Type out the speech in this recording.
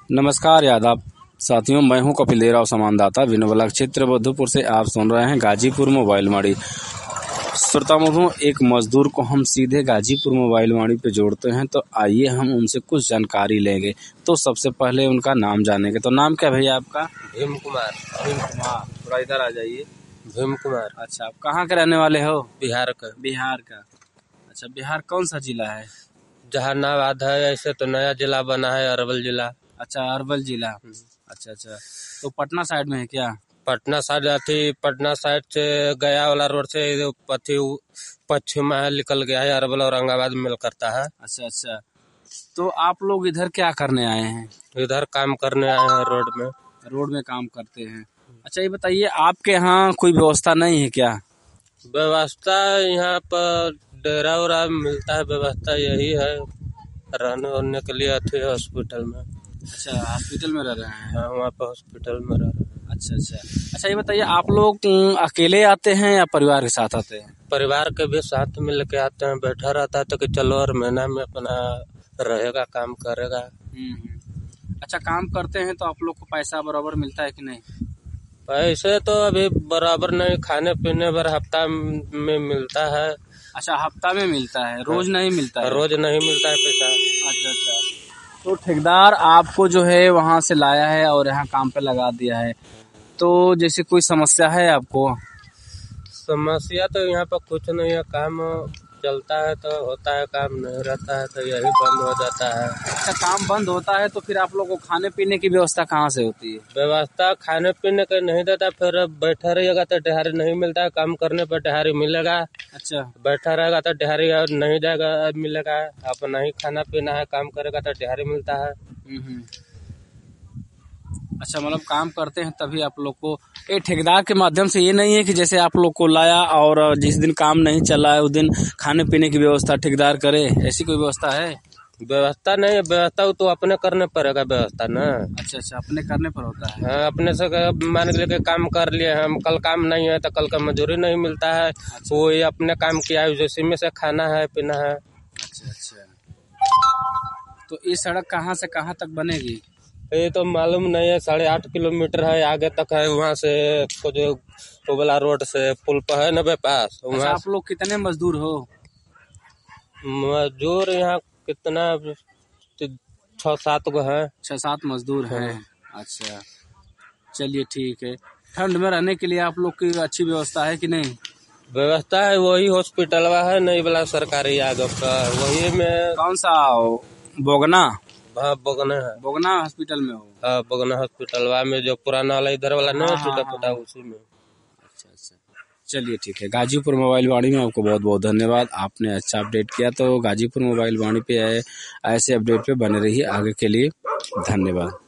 नमस्कार यादव साथियों, मैं हूं कपिल देव राव समानदाता विनोबला क्षेत्र बुद्धपुर से। आप सुन रहे हैं गाजीपुर मोबाइल वाणी। श्रोताओं, एक मजदूर को हम सीधे गाजीपुर मोबाइल वाणी पे जोड़ते हैं, तो आइए हम उनसे कुछ जानकारी लेंगे। तो सबसे पहले उनका नाम जानेंगे। तो नाम क्या भैया आपका? भीम कुमार। थोड़ा इधर आ जाइए। भीम कुमार। अच्छा, आप कहाँ के रहने वाले हो? बिहार का। बिहार का। अच्छा, बिहार कौन सा जिला है? जहानाबाद है, ऐसे तो नया जिला बना है अरवल जिला। अच्छा, अरवल जिला। अच्छा, तो पटना साइड में है क्या? पटना साइड से गया वाला रोड से पश्चिम में निकल गया है, अरवल औरंगाबाद मिल करता है। अच्छा, तो आप लोग इधर क्या करने आए हैं? इधर काम करने आए हैं, रोड में काम करते हैं। अच्छा, ये बताइए, आपके यहाँ कोई व्यवस्था नहीं है क्या? व्यवस्था यहाँ पर डेरा उरा मिलता है, व्यवस्था यही है रहने वरने के लिए। हॉस्पिटल में। अच्छा, हॉस्पिटल में रह रहे हैं? हाँ, वहाँ पर हॉस्पिटल में रह रहे हैं। अच्छा, ये बताइए, आप लोग अकेले आते हैं या परिवार के साथ आते हैं? परिवार के भी साथ में लेके आते हैं। बैठा रहता है तो कि चलो और महीना में अपना रहेगा, काम करेगा। अच्छा, काम करते हैं तो आप लोग को पैसा बराबर मिलता है कि नहीं? पैसे तो अभी बराबर नहीं, खाने पीने पर हफ्ता में मिलता है। अच्छा, हफ्ता में मिलता है, रोज नहीं मिलता है? रोज नहीं मिलता है पैसा। अच्छा, तो ठेकेदार आपको जो है वहाँ से लाया है और यहाँ काम पे लगा दिया है, तो जैसे कोई समस्या है आपको? समस्या तो यहाँ पर कुछ नहीं है, काम चलता है तो होता है, काम नहीं रहता है तो यही बंद हो जाता है। अच्छा, काम बंद होता है तो फिर आप लोगों को खाने पीने की व्यवस्था कहाँ से होती है? व्यवस्था खाने पीने का नहीं देता, फिर बैठा रहेगा तो दिहाड़ी नहीं मिलता है, काम करने पर दिहाड़ी मिलेगा। अच्छा, बैठा रहेगा तो दिहाड़ी नहीं जाएगा, मिलेगा। अपना ही खाना पीना है, काम करेगा तो दिहाड़ी मिलता है। अच्छा, मतलब काम करते हैं तभी आप लोग को ये ठेकेदार के माध्यम से। ये नहीं है कि जैसे आप लोग को लाया और जिस दिन काम नहीं चला है उस दिन खाने पीने की व्यवस्था ठेकेदार करे, ऐसी कोई व्यवस्था है? व्यवस्था नहीं है, व्यवस्था तो अपने करने पड़ेगा व्यवस्था ना। अच्छा, अपने करने पर होता है। हाँ, अपने से मान के लेके काम कर लिए हम, कल काम नहीं है तो कल का मजदूरी नहीं मिलता है। अच्छा। वो अपने काम किया है, उसी में से खाना है पीना है। अच्छा, तो ये सड़क कहाँ से कहाँ तक बनेगी? ये तो मालूम नहीं है, 8.5 किलोमीटर है आगे तक है। वहाँ से जो वाला रोड से पुल पर है 90 पास। अच्छा, आप लोग कितने मजदूर हो? मजदूर यहाँ कितना 6-7 गो है। 6-7 मजदूर हैं। अच्छा, चलिए ठीक है। ठंड में रहने के लिए आप लोग की अच्छी व्यवस्था है कि नहीं? व्यवस्था है, वही हॉस्पिटल है नहीं वाला सरकारी आगे का, वही में। कौन सा? बोगना? हाँ, बोगना हॉस्पिटल में हो? हाँ, बोगना हॉस्पिटल में जो पुराना वाला इधर वाला नहीं टूटा फूटा उसी में। अच्छा, चलिए ठीक है। गाजीपुर मोबाइल वाणी में आपको बहुत बहुत धन्यवाद। आपने अच्छा अपडेट किया। तो गाजीपुर मोबाइल वाणी पे ऐसे अपडेट पे बने रहिए आगे के लिए। धन्यवाद।